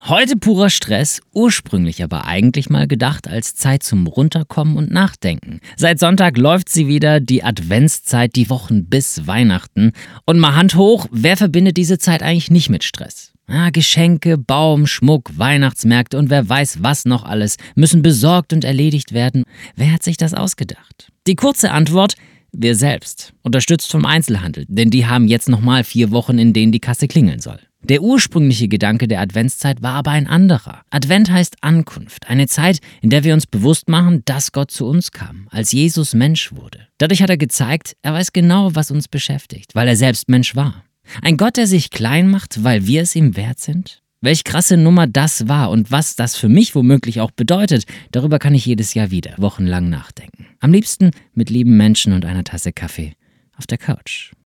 Heute purer Stress, ursprünglich aber eigentlich mal gedacht als Zeit zum Runterkommen und Nachdenken. Seit Sonntag läuft sie wieder, die Adventszeit, die Wochen bis Weihnachten. Und mal Hand hoch, wer verbindet diese Zeit eigentlich nicht mit Stress? Geschenke, Baum, Schmuck, Weihnachtsmärkte und wer weiß was noch alles müssen besorgt und erledigt werden. Wer hat sich das ausgedacht? Die kurze Antwort: wir selbst. Unterstützt vom Einzelhandel, denn die haben jetzt nochmal 4 Wochen, in denen die Kasse klingeln soll. Der ursprüngliche Gedanke der Adventszeit war aber ein anderer. Advent heißt Ankunft, eine Zeit, in der wir uns bewusst machen, dass Gott zu uns kam, als Jesus Mensch wurde. Dadurch hat er gezeigt, er weiß genau, was uns beschäftigt, weil er selbst Mensch war. Ein Gott, der sich klein macht, weil wir es ihm wert sind? Welch krasse Nummer das war und was das für mich womöglich auch bedeutet, darüber kann ich jedes Jahr wieder wochenlang nachdenken. Am liebsten mit lieben Menschen und einer Tasse Kaffee auf der Couch.